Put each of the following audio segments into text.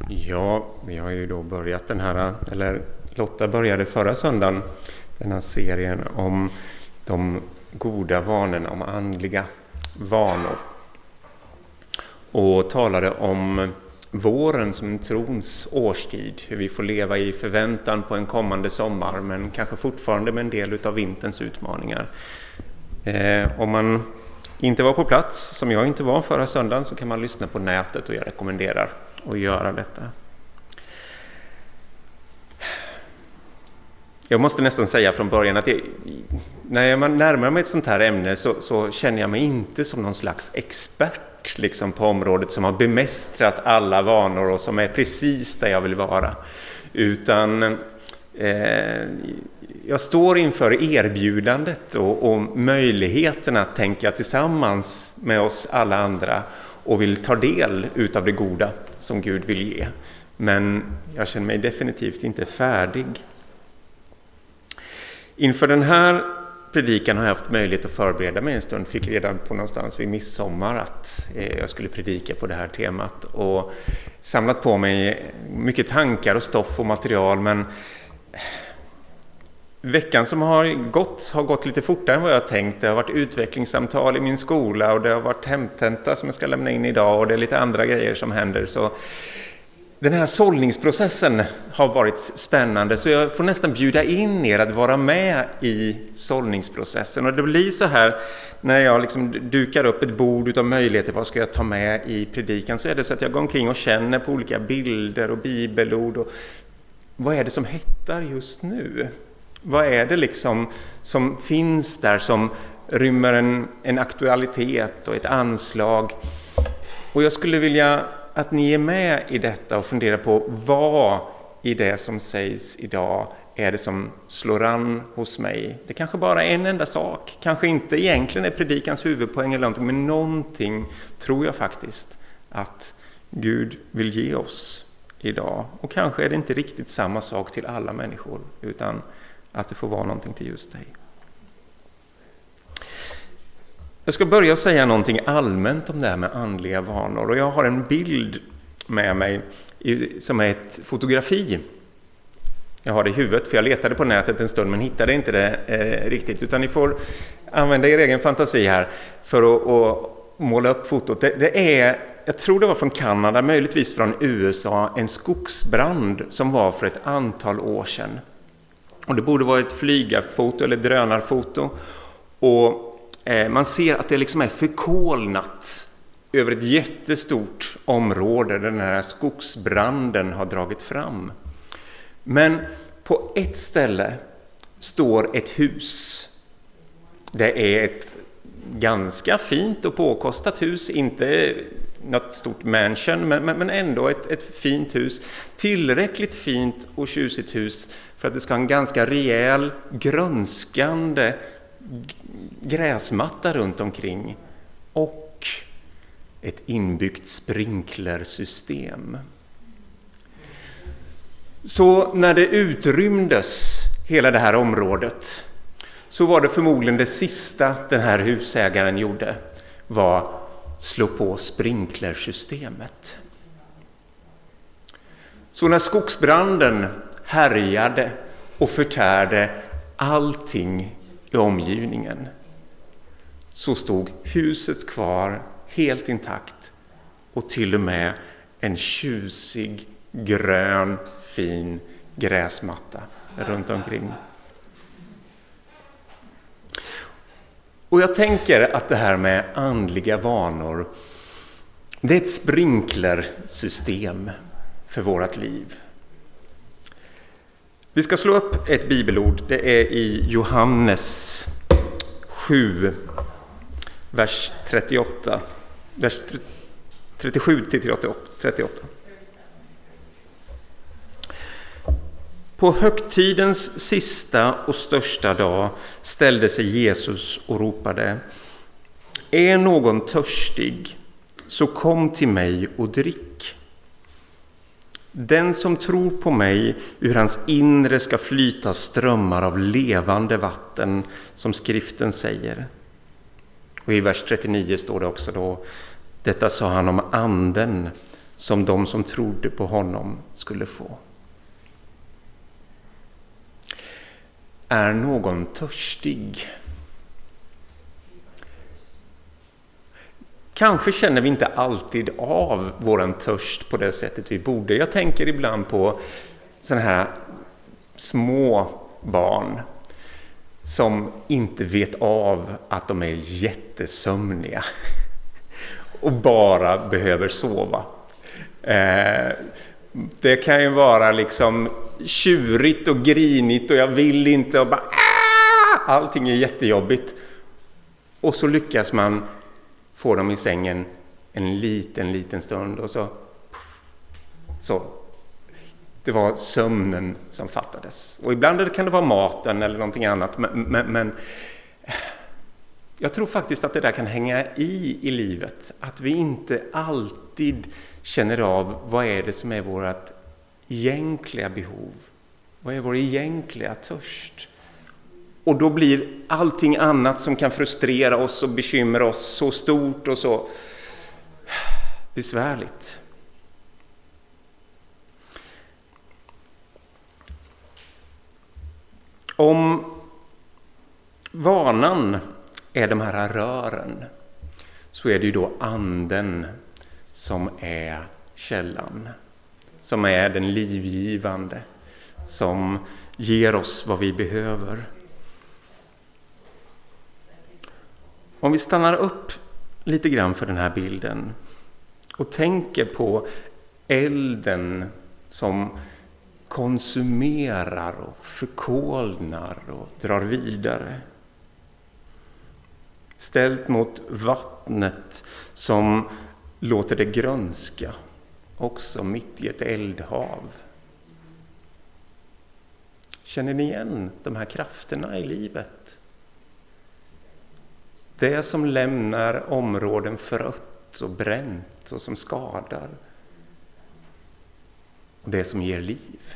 Ja, vi har ju då börjat Lotta började förra söndagen den här serien om de goda vanorna, om andliga vanor. Och talade om våren som en trons årstid, hur vi får leva i förväntan på en kommande sommar, men kanske fortfarande med en del av vinterns utmaningar. Om man inte var på plats, som jag inte var förra söndagen, så kan man lyssna på nätet och jag rekommenderar att göra detta. Jag måste nästan säga från början att när man närmar mig ett sånt här ämne så känner jag mig inte som någon slags expert liksom, på området som har bemästrat alla vanor och som är precis där jag vill vara. Utan jag står inför erbjudandet och möjligheten att tänka tillsammans med oss alla andra och vill ta del utav det goda som Gud vill ge. Men jag känner mig definitivt inte färdig. Inför den här predikan har jag haft möjlighet att förbereda mig en stund. Fick redan på någonstans vid midsommar att jag skulle predika på det här temat. Och samlat på mig mycket tankar och stoff och material. Men veckan som har gått lite fortare än vad jag tänkt. Det har varit utvecklingssamtal i min skola och det har varit hemtenta som jag ska lämna in idag. Och det är lite andra grejer som händer. Så den här sållningsprocessen har varit spännande, så jag får nästan bjuda in er att vara med i sållningsprocessen. Och det blir så här, när jag liksom dukar upp ett bord av möjligheter, vad ska jag ta med i predikan, så är det så att jag går omkring och känner på olika bilder och bibelord. Och vad är det som hettar just nu? Vad är det liksom som finns där som rymmer en aktualitet och ett anslag? Och jag skulle vilja att ni är med i detta och funderar på vad i det som sägs idag är det som slår an hos mig. Det kanske bara är en enda sak. Kanske inte egentligen är predikans huvudpoäng eller någonting, men någonting tror jag faktiskt att Gud vill ge oss idag. Och kanske är det inte riktigt samma sak till alla människor, utan att det får vara någonting till just dig. Jag ska börja säga någonting allmänt om det här med andliga vanor. Och jag har en bild med mig som är ett fotografi. Jag har det i huvudet för jag letade på nätet en stund men hittade inte det riktigt. Utan ni får använda er egen fantasi här för att måla upp fotot. Det är, jag tror det var från Kanada, möjligtvis från USA, en skogsbrand som var för ett antal år sedan. Och det borde vara ett flygarfoto eller drönarfoto. Och man ser att det liksom är förkolnat över ett jättestort område där den här skogsbranden har dragit fram. Men på ett ställe står ett hus. Det är ett ganska fint och påkostat hus, inte något stort mansion, men ändå ett fint hus. Tillräckligt fint och tjusigt hus för att det ska ha en ganska rejäl, grönskande gräsmatta runt omkring och ett inbyggt sprinklersystem. Så när det utrymdes hela det här området så var det förmodligen det sista den här husägaren gjorde var slå på sprinklersystemet. Så när skogsbranden härjade och förtärde allting i omgivningen så stod huset kvar helt intakt och till och med en tjusig grön fin gräsmatta runt omkring. Och jag tänker att det här med andliga vanor, det är ett sprinklersystem för vårt liv. Vi ska slå upp ett bibelord. Det är i Johannes 7, vers 38. Vers 37 till 38. På högtidens sista och största dag ställde sig Jesus och ropade: Är någon törstig, så kom till mig och drick. Den som tror på mig, ur hans inre ska flyta strömmar av levande vatten, som skriften säger. Och i vers 39 står det också då: Detta sa han om anden som de som trodde på honom skulle få. Är någon törstig? Kanske känner vi inte alltid av våran törst på det sättet vi borde. Jag tänker ibland på sådana här små barn som inte vet av att de är jättesömniga och bara behöver sova. Det kan ju vara liksom tjurigt och grinigt och jag vill inte och bara allting är jättejobbigt. Och så lyckas man få dem i sängen en liten stund och så. Det var sömnen som fattades. Och ibland kan det vara maten eller någonting annat. Men jag tror faktiskt att det där kan hänga i livet. Att vi inte alltid känner av vad är det som är vårt egentliga behov. Vad är vår egentliga törst? Och då blir allting annat som kan frustrera oss och bekymra oss så stort och så besvärligt. Om vanan är de här rören så är det ju då anden som är källan, som är den livgivande, som ger oss vad vi behöver. Om vi stannar upp lite grann för den här bilden och tänker på elden som konsumerar och förkolnar och drar vidare. Ställt mot vattnet som låter det grönska, också mitt i ett eldhav. Känner ni igen de här krafterna i livet? Det som lämnar områden förött och bränt och som skadar. Och det som ger liv.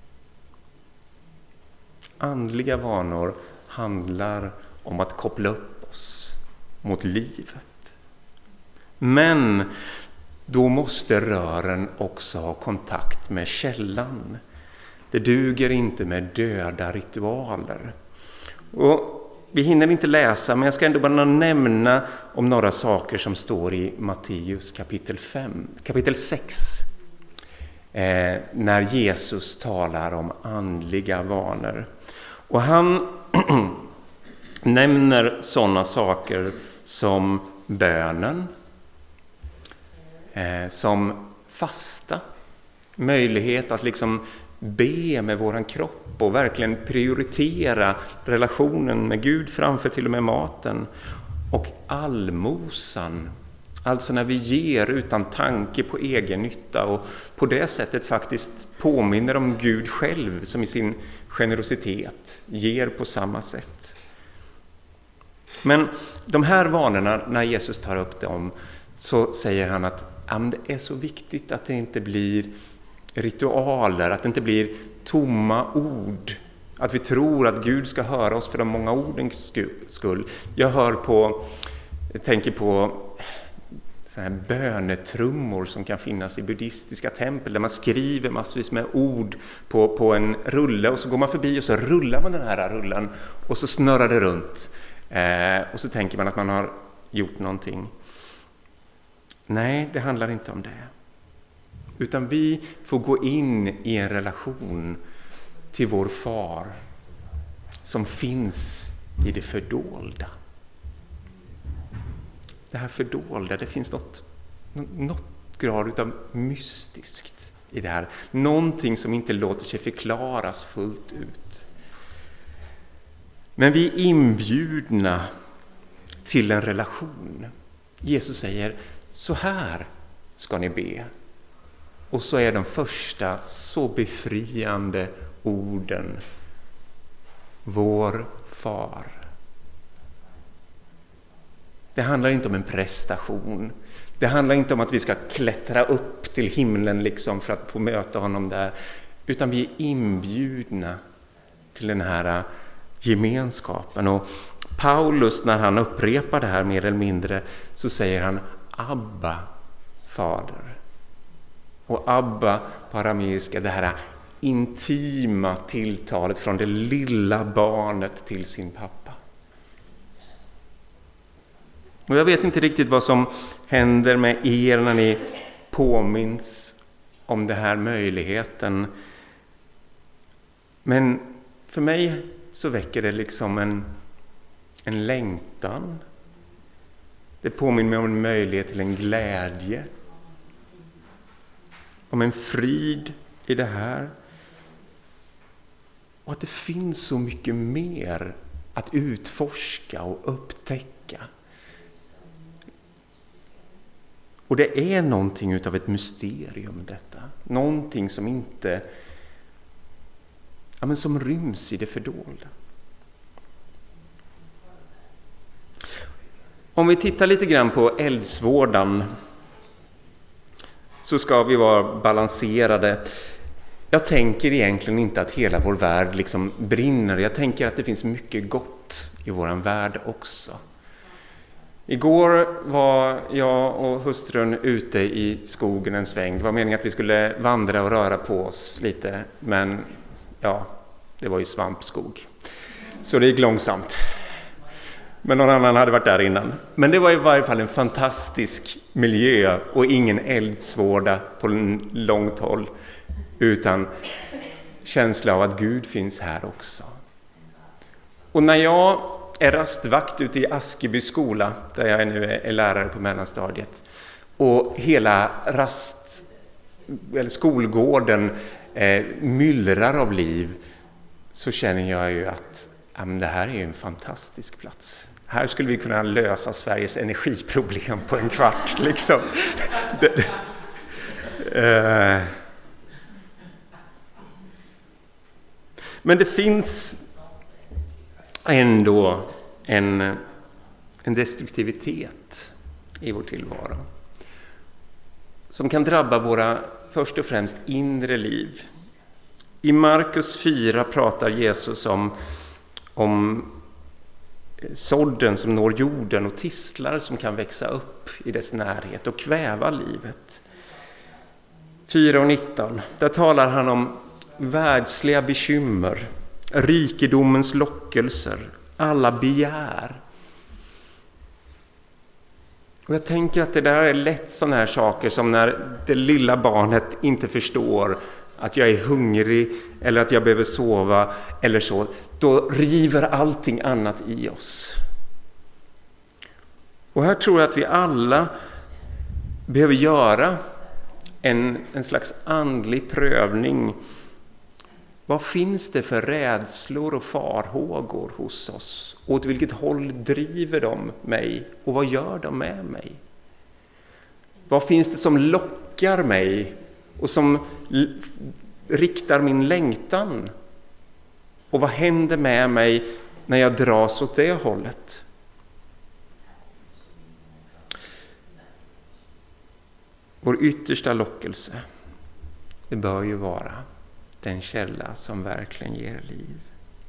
Andliga vanor handlar om att koppla upp oss mot livet. Men då måste rören också ha kontakt med källan. Det duger inte med döda ritualer. Och vi hinner inte läsa, men jag ska ändå bara nämna om några saker som står i Matteus kapitel 6. När Jesus talar om andliga vanor. Och han nämner sådana saker som bönen, som fasta, möjlighet att liksom be med våran kropp och verkligen prioritera relationen med Gud framför till och med maten, och allmosan, alltså när vi ger utan tanke på egen nytta och på det sättet faktiskt påminner om Gud själv som i sin generositet ger på samma sätt. Men de här vanorna, när Jesus tar upp dem, så säger han att det är så viktigt att det inte blir ritualer, att det inte blir tomma ord, att vi tror att Gud ska höra oss för de många ordens skull. Jag tänker på sådana här bönetrummor som kan finnas i buddhistiska tempel, där man skriver massvis med ord på en rulle, och så går man förbi och så rullar man den här rullen och så snurrar det runt, och så tänker man att man har gjort någonting. Nej, det handlar inte om det. Utan vi får gå in i en relation till vår far som finns i det fördolda. Det här fördolda, det finns något grad av mystiskt i det här. Någonting som inte låter sig förklaras fullt ut. Men vi är inbjudna till en relation. Jesus säger, så här ska ni be. Och så är de första så befriande orden: vår far. Det handlar inte om en prestation. Det handlar inte om att vi ska klättra upp till himlen liksom för att få möta honom där. Utan vi är inbjudna till den här gemenskapen. Och Paulus, när han upprepar det här mer eller mindre, så säger han: Abba, fader. Och Abba på arameiska, det här intima tilltalet från det lilla barnet till sin pappa. Och jag vet inte riktigt vad som händer med er när ni påminns om den här möjligheten. Men för mig så väcker det liksom en längtan. Det påminner mig om en möjlighet till en glädje. Om en frid i det här. Och att det finns så mycket mer att utforska och upptäcka. Och det är någonting utav ett mysterium detta. Någonting som inte, som ryms i det fördolda. Om vi tittar lite grann på eldsvårdan så ska vi vara balanserade. Jag tänker egentligen inte att hela vår värld liksom brinner. Jag tänker att det finns mycket gott i vår värld också. Igår var jag och hustrun ute i skogen en sväng. Det var meningen att vi skulle vandra och röra på oss lite. Men det var ju svampskog. Så det gick långsamt. Men någon annan hade varit där innan. Men det var i varje fall en fantastisk miljö och ingen eldsvåda på långt håll. Utan känsla av att Gud finns här också. Och när jag är rastvakt ute i Askeby skola, där jag nu är lärare på mellanstadiet, och hela skolgården myllrar av liv, så känner jag ju att det här är en fantastisk plats. Här skulle vi kunna lösa Sveriges energiproblem på en kvart. Liksom. Men det finns ändå en destruktivitet i vår tillvaro som kan drabba våra först och främst inre liv. I Markus 4 pratar Jesus om sådden som når jorden och tistlar som kan växa upp i dess närhet och kväva livet. 4:19, där talar han om världsliga bekymmer, rikedomens lockelser, alla begär. Och jag tänker att det där är lätt sådana här saker som när det lilla barnet inte förstår att jag är hungrig eller att jag behöver sova eller så. Då river allting annat i oss. Och här tror jag att vi alla behöver göra en slags andlig prövning. Vad finns det för rädslor och farhågor hos oss? Åt vilket håll driver de mig? Och vad gör de med mig? Vad finns det som lockar mig och som riktar min längtan? Och vad händer med mig när jag dras åt det hållet? Vår yttersta lockelse, det bör ju vara den källa som verkligen ger liv.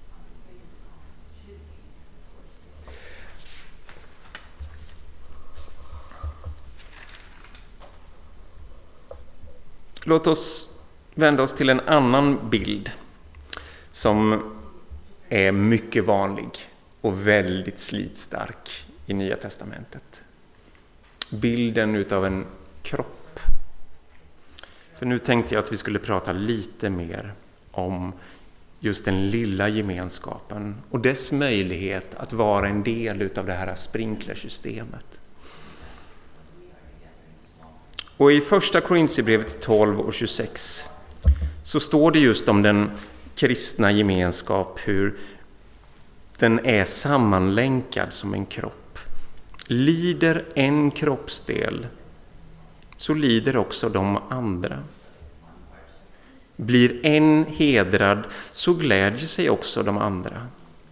Låt oss vända oss till en annan bild som är mycket vanlig och väldigt slitstark i Nya testamentet. Bilden utav en kropp. För nu tänkte jag att vi skulle prata lite mer om just den lilla gemenskapen och dess möjlighet att vara en del utav det här sprinklersystemet. Och i första Korinthierbrevet 12:26 så står det just om den kristna gemenskap, hur den är sammanlänkad som en kropp. Lider en kroppsdel, så lider också de andra. Blir en hedrad, så glädjer sig också de andra.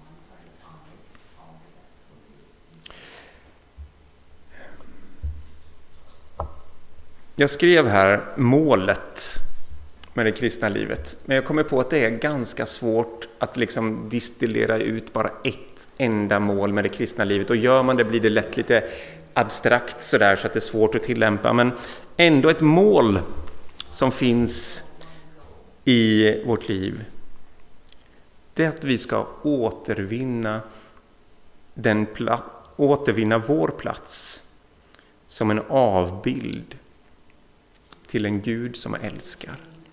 Jag skrev här målet med det kristna livet, men jag kommer på att det är ganska svårt att liksom distillera ut bara ett enda mål med det kristna livet, och gör man det blir det lätt lite abstrakt sådär så att det är svårt att tillämpa, men ändå ett mål som finns i vårt liv, det är att vi ska återvinna vår plats som en avbild till en Gud som älskar.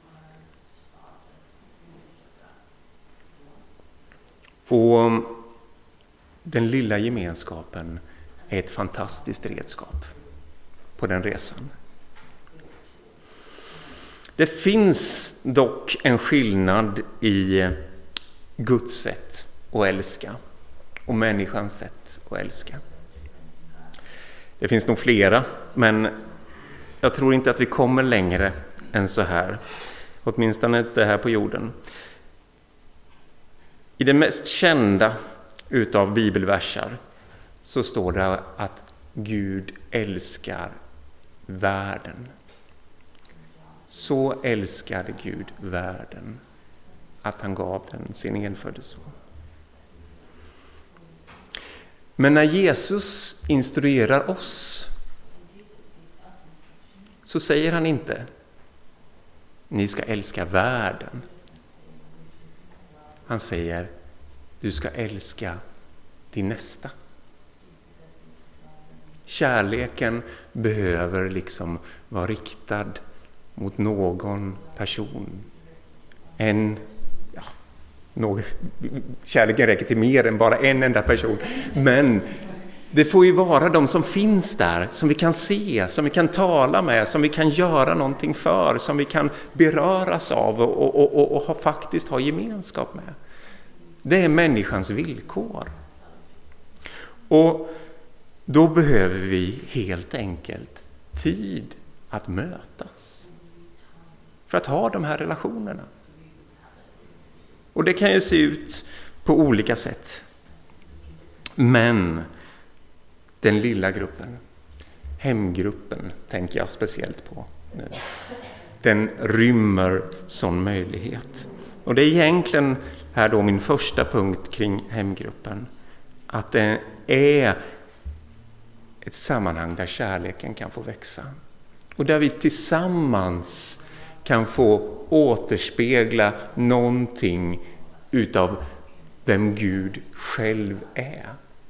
Och den lilla gemenskapen är ett fantastiskt redskap på den resan. Det finns dock en skillnad i Guds sätt att älska och människans sätt att älska. Det finns nog flera, men jag tror inte att vi kommer längre än så här. Åtminstone inte här på jorden. I det mest kända utav bibelversar så står det att Gud älskar världen. Så älskade Gud världen att han gav den sin enfödde son. Men när Jesus instruerar oss så säger han inte: ni ska älska världen. Han säger: du ska älska din nästa. Kärleken behöver liksom vara riktad mot någon person. Kärleken räcker till mer än bara en enda person. Men det får ju vara de som finns där, som vi kan se, som vi kan tala med, som vi kan göra någonting för, som vi kan beröras av och faktiskt ha gemenskap med. Det är människans villkor. Och då behöver vi helt enkelt tid att mötas för att ha de här relationerna. Och det kan ju se ut på olika sätt. Men den lilla gruppen, hemgruppen tänker jag speciellt på nu, den rymmer sån möjlighet. Och det är egentligen här då min första punkt kring hemgruppen. Att det är ett sammanhang där kärleken kan få växa. Och där vi tillsammans kan få återspegla någonting utav vem Gud själv är.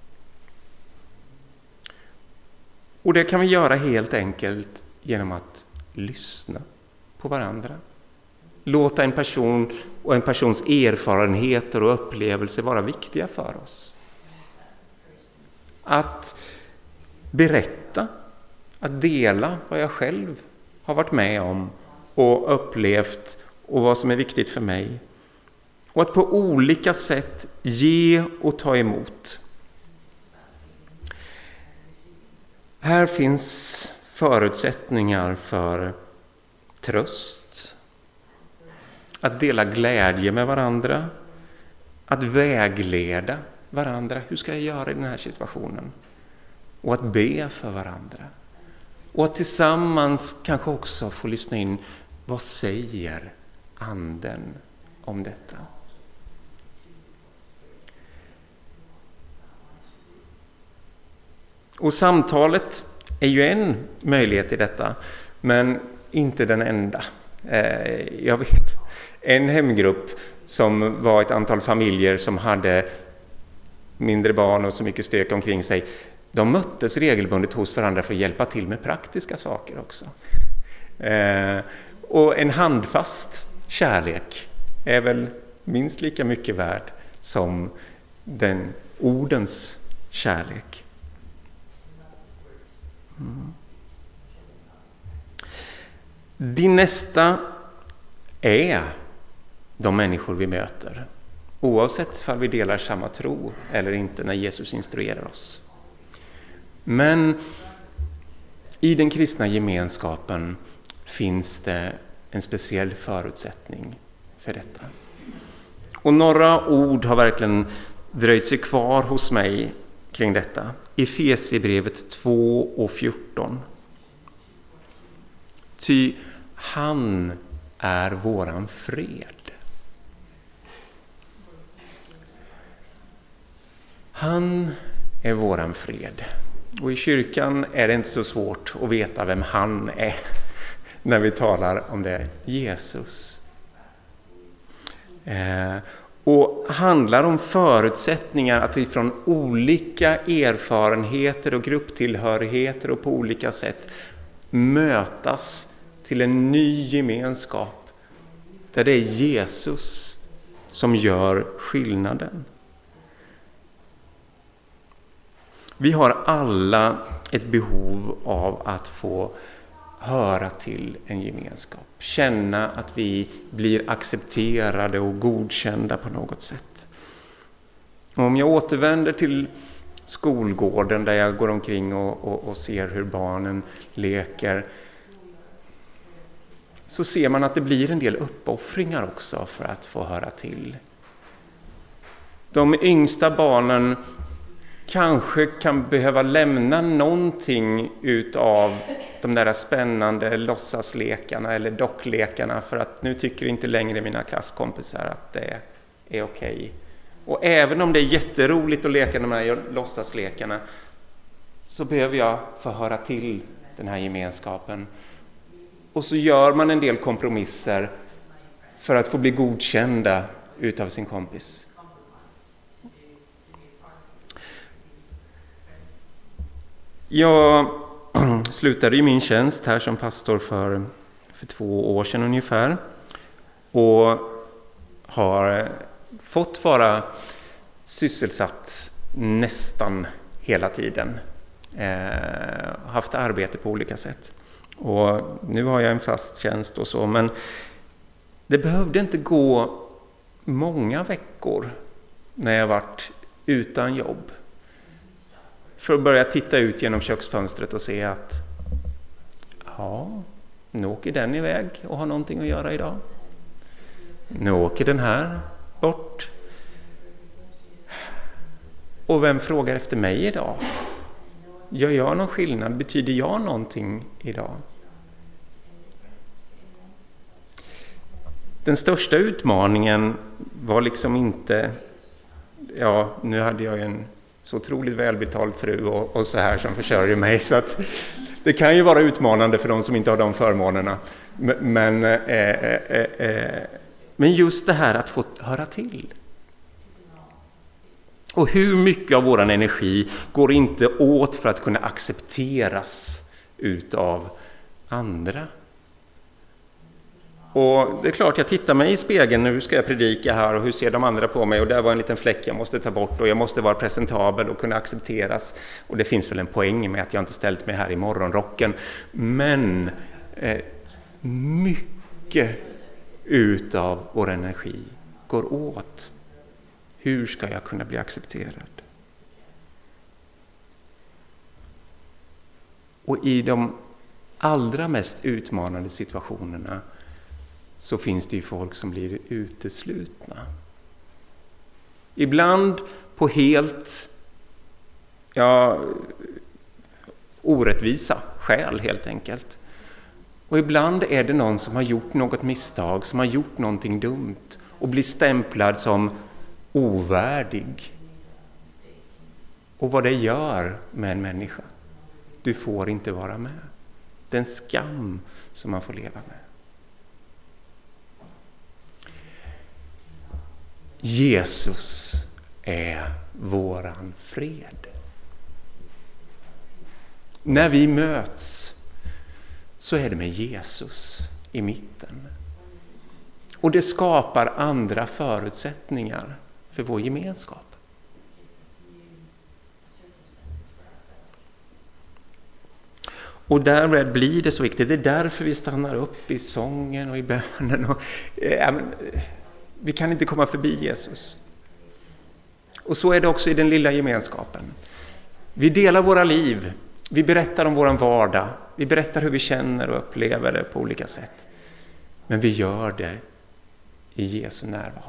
Och det kan vi göra helt enkelt genom att lyssna på varandra. Låta en person och en persons erfarenheter och upplevelser vara viktiga för oss. Att berätta, att dela vad jag själv har varit med om och upplevt och vad som är viktigt för mig. Och att på olika sätt ge och ta emot. Här finns förutsättningar för tröst, att dela glädje med varandra, att vägleda varandra. Hur ska jag göra i den här situationen? Och att be för varandra. Och att tillsammans kanske också få lyssna in, vad säger anden om detta? Och samtalet är ju en möjlighet i detta, men inte den enda. Jag vet en hemgrupp som var ett antal familjer som hade mindre barn och så mycket stök omkring sig. De möttes regelbundet hos varandra för att hjälpa till med praktiska saker också. Och en handfast kärlek är väl minst lika mycket värd som den ordens kärlek. Din nästa är de människor vi möter, oavsett om vi delar samma tro eller inte när Jesus instruerar oss. Men i den kristna gemenskapen finns det en speciell förutsättning för detta. Och några ord har verkligen dröjt sig kvar hos mig kring detta. Efesierbrevet 2:14. Ty han är våran fred. Han är våran fred. Och i kyrkan är det inte så svårt att veta vem han är. när vi talar om det. Jesus. Och handlar om förutsättningar att ifrån olika erfarenheter och grupptillhörigheter och på olika sätt mötas till en ny gemenskap där det är Jesus som gör skillnaden. Vi har alla ett behov av att få höra till en gemenskap. Känna att vi blir accepterade och godkända på något sätt. Och om jag återvänder till skolgården där jag går omkring och ser hur barnen leker, så ser man att det blir en del uppoffringar också för att få höra till. De yngsta barnen kanske kan behöva lämna någonting utav de där spännande låtsaslekarna eller docklekarna för att nu tycker inte längre mina klasskompisar att det är okej. Och även om det är jätteroligt att leka de här låtsaslekarna så behöver jag få höra till den här gemenskapen. Och så gör man en del kompromisser för att få bli godkända utav sin kompis. Jag slutade ju min tjänst här som pastor för 2 år sedan ungefär. Och har fått vara sysselsatt nästan hela tiden. Haft arbete på olika sätt. Och nu har jag en fast tjänst och så, men det behövde inte gå många veckor när jag varit utan jobb för att börja titta ut genom köksfönstret och se att nu åker den iväg och har någonting att göra idag. Nu åker den här bort. Och vem frågar efter mig idag? Gör jag någon skillnad? Betyder jag någonting idag? Den största utmaningen var liksom inte, nu hade jag en så otroligt välbetald fru och så här som försörjer mig, så att det kan ju vara utmanande för de som inte har de förmånerna. Men just det här att få höra till. Och hur mycket av våran energi går inte åt för att kunna accepteras utav andra? Och det är klart, jag tittar mig i spegeln, nu ska jag predika här och hur ser de andra på mig? Och där var en liten fläck jag måste ta bort och jag måste vara presentabel och kunna accepteras. Och det finns väl en poäng med att jag inte ställt mig här i morgonrocken. Men mycket utav vår energi går åt. Hur ska jag kunna bli accepterad? Och i de allra mest utmanande situationerna så finns det ju folk som blir uteslutna. Ibland på helt orättvisa skäl helt enkelt. Och ibland är det någon som har gjort något misstag, som har gjort någonting dumt och blir stämplad som ovärdig. Och vad det gör med en människa. Du får inte vara med. Den skam som man får leva med. Jesus är våran fred. När vi möts så är det med Jesus i mitten. Och det skapar andra förutsättningar för vår gemenskap. Och därmed blir det så viktigt. Det är därför vi stannar upp i sången och i bönen. Vi kan inte komma förbi Jesus. Och så är det också i den lilla gemenskapen. Vi delar våra liv. Vi berättar om våran vardag. Vi berättar hur vi känner och upplever det på olika sätt. Men vi gör det i Jesu närvaro.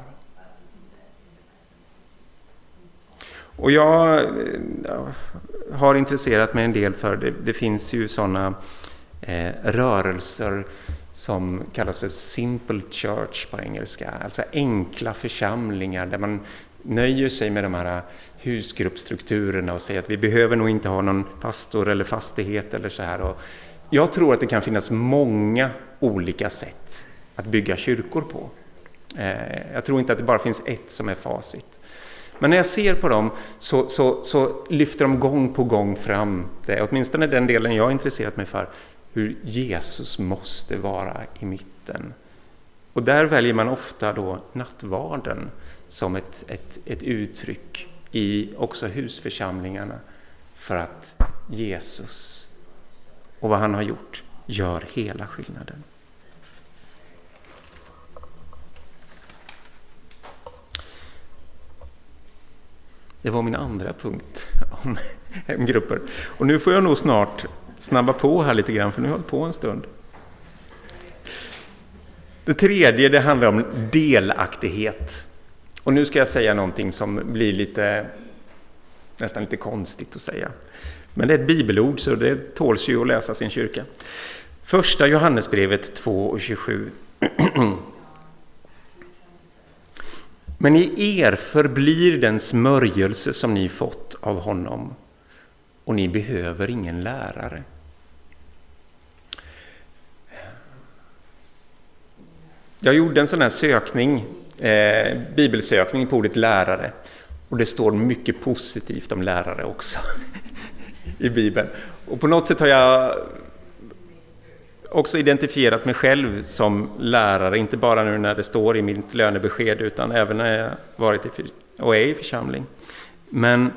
Och jag har intresserat mig en del för det finns ju sådana rörelser som kallas för simple church på engelska. Alltså enkla församlingar där man nöjer sig med de här husgruppstrukturerna och säger att vi behöver nog inte ha någon pastor eller fastighet eller så här. Och Jag tror att det kan finnas många olika sätt att bygga kyrkor på. Jag tror inte att det bara finns ett som är facit. Men när jag ser på dem så lyfter de gång på gång fram det, åtminstone den delen jag har intresserat mig för, hur Jesus måste vara i mitten. Och där väljer man ofta då nattvarden som ett uttryck i också husförsamlingarna för att Jesus och vad han har gjort gör hela skillnaden. Det var min andra punkt om hemgrupper. Och nu får jag nog snart snabba på här lite grann, för nu har jag hållit på en stund. Det tredje, det handlar om delaktighet. Och nu ska jag säga någonting som blir nästan lite konstigt att säga. Men det är ett bibelord, så det tåls ju att läsa sin kyrka. Första Johannesbrevet 2:27. Men i er förblir den smörjelse som ni fått av honom, och ni behöver ingen lärare. Jag gjorde en sån här sökning, bibelsökning på ordet lärare, och det står mycket positivt om lärare också i Bibeln. Och på något sätt har jag också identifierat mig själv som lärare, inte bara nu när det står i mitt lönebesked, utan även när jag varit och är i församling. Men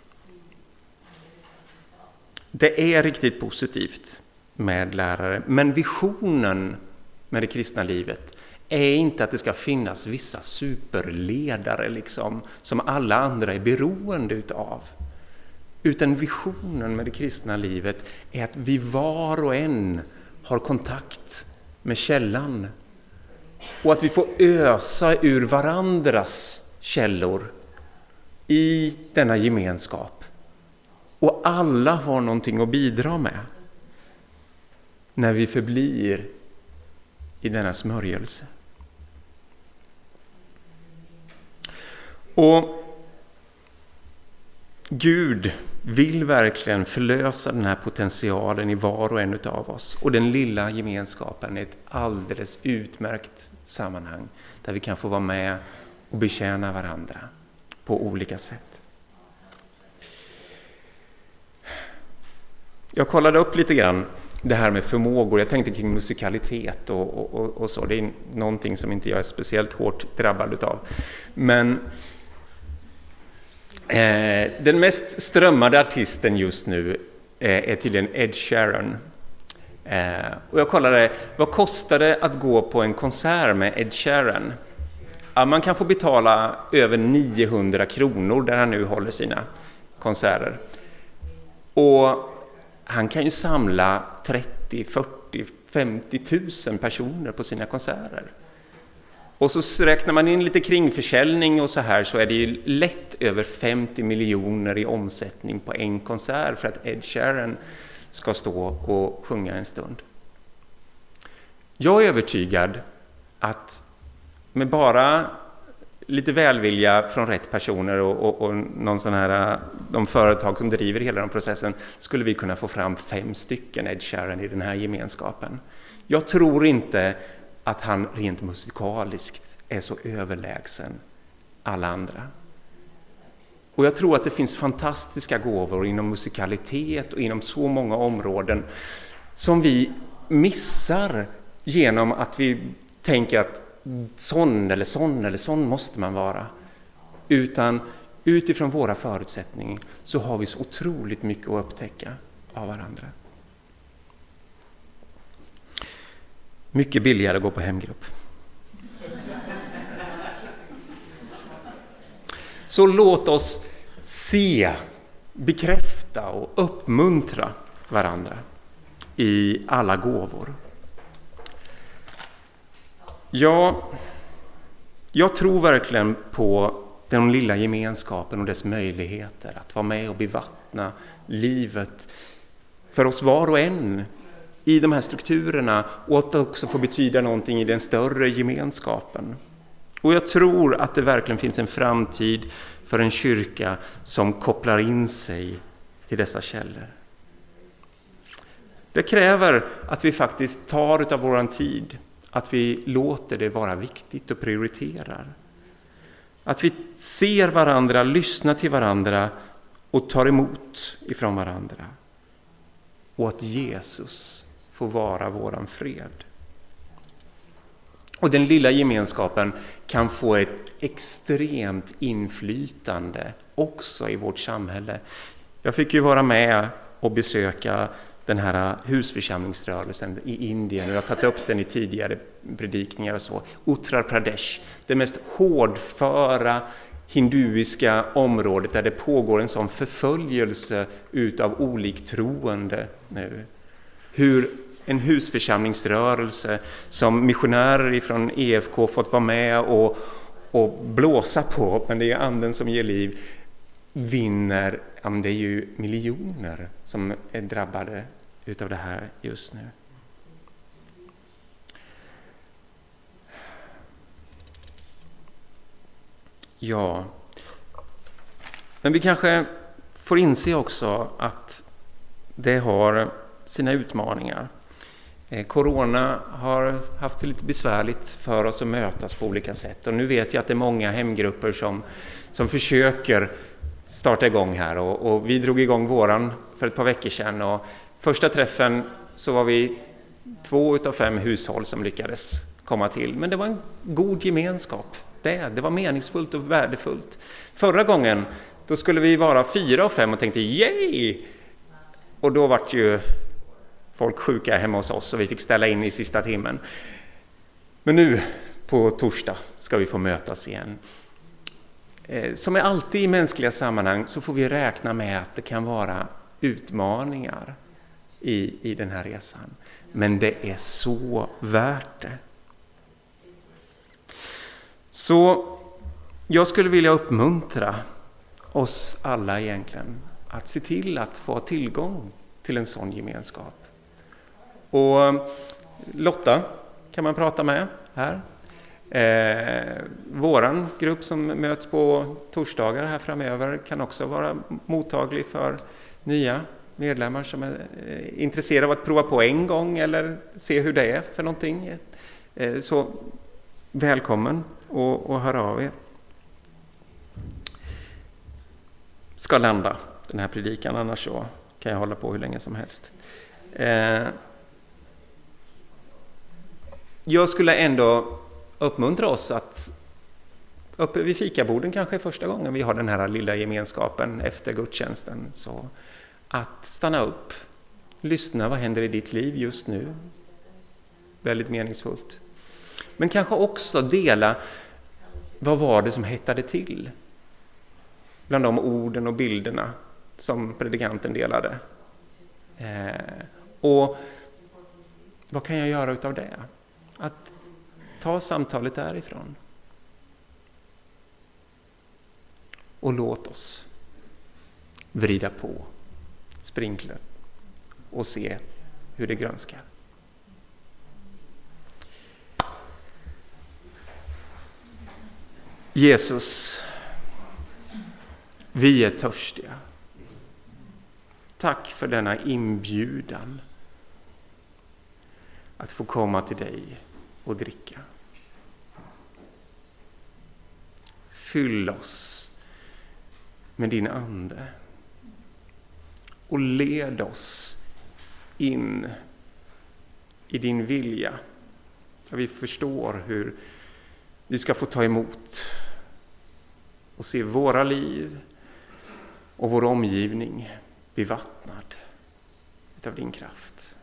det är riktigt positivt med lärare. Men visionen med det kristna livet är inte att det ska finnas vissa superledare liksom, som alla andra är beroende utav. Utan visionen med det kristna livet är att vi var och en har kontakt med källan. Och att vi får ösa ur varandras källor i denna gemenskap. Och alla har någonting att bidra med när vi förblir i denna smörjelse. Och Gud vill verkligen förlösa den här potentialen i var och en av oss. Och den lilla gemenskapen är ett alldeles utmärkt sammanhang där vi kan få vara med och betjäna varandra på olika sätt. Jag kollade upp lite grann det här med förmågor. Jag tänkte kring musikalitet och så. Det är någonting som inte jag är speciellt hårt drabbad utav. Men den mest strömmade artisten just nu är tydligen Ed Sheeran. Och jag kollade, vad kostar det att gå på en konsert med Ed Sheeran? Ja, man kan få betala över 900 kronor där han nu håller sina konserter. Och han kan ju samla 30, 40, 50 000 personer på sina konserter. Och så räknar man in lite kringförsäljning och så här, så är det ju lätt över 50 miljoner i omsättning på en konsert för att Ed Sheeran ska stå och sjunga en stund. Jag är övertygad att med bara lite välvilja från rätt personer och någon sån här, de företag som driver hela den processen, skulle vi kunna få fram 5 stycken Ed Sheeran i den här gemenskapen. Jag tror inte att han rent musikaliskt är så överlägsen alla andra. Och jag tror att det finns fantastiska gåvor inom musikalitet och inom så många områden som vi missar genom att vi tänker att sån eller sån måste man vara. Utan utifrån våra förutsättningar så har vi så otroligt mycket att upptäcka av varandra. Mycket billigare att gå på hemgrupp. Så låt oss se, bekräfta och uppmuntra varandra i alla gåvor. Jag tror verkligen på den lilla gemenskapen och dess möjligheter att vara med och bevattna livet för oss var och en i de här strukturerna, och att också få betyda någonting i den större gemenskapen. Och jag tror att det verkligen finns en framtid för en kyrka som kopplar in sig till dessa källor. Det kräver att vi faktiskt tar av våran tid, att vi låter det vara viktigt och prioriterar. Att vi ser varandra, lyssnar till varandra och tar emot ifrån varandra. Och att Jesus får vara våran fred. Och den lilla gemenskapen kan få ett extremt inflytande också i vårt samhälle. Jag fick ju vara med och besöka den här husförsamlingsrörelsen i Indien. Och jag har tagit upp den i tidigare predikningar och så. Uttar Pradesh, det mest hårdföra hinduiska området där det pågår en sån förföljelse utav oliktroende nu. Hur en husförsamlingsrörelse som missionärer från EFK fått vara med och blåsa på, men det är anden som ger liv, vinner, det är ju miljoner som är drabbade utav det här just nu. Ja, men vi kanske får inse också att det har sina utmaningar. Corona har haft det lite besvärligt för oss att mötas på olika sätt. Och nu vet jag att det är många hemgrupper som försöker starta igång här. Och vi drog igång våran för ett par veckor sedan. Och första träffen så var vi 2 av 5 hushåll som lyckades komma till. Men det var en god gemenskap. Det var meningsfullt och värdefullt. Förra gången då skulle vi vara 4 av 5 och tänkte yay! Och då var ju folk sjuka hemma hos oss och vi fick ställa in i sista timmen. Men nu på torsdag ska vi få mötas igen. Som är alltid i mänskliga sammanhang så får vi räkna med att det kan vara utmaningar i den här resan. Men det är så värt det. Så jag skulle vilja uppmuntra oss alla egentligen att se till att få tillgång till en sån gemenskap. Och Lotta kan man prata med här. Våran grupp som möts på torsdagar här framöver kan också vara mottaglig för nya medlemmar som är intresserade av att prova på en gång eller se hur det är för någonting. Så välkommen och hör av er. Ska landa den här predikan, annars så kan jag hålla på hur länge som helst. Jag skulle ändå uppmuntra oss att uppe vid fikaborden kanske första gången vi har den här lilla gemenskapen efter gudstjänsten, så att stanna upp, lyssna, vad händer i ditt liv just nu? Väldigt meningsfullt. Men kanske också dela, vad var det som hettade till bland de orden och bilderna som predikanten delade. Och vad kan jag göra utav det? Att ta samtalet därifrån. Och låt oss vrida på sprinkler och se hur det grönskar. Jesus, vi är törstiga. Tack för denna inbjudan att få komma till dig och dricka. Fyll oss med din ande och led oss in i din vilja. Så vi förstår hur vi ska få ta emot och se våra liv och vår omgivning bevattnad utav din kraft.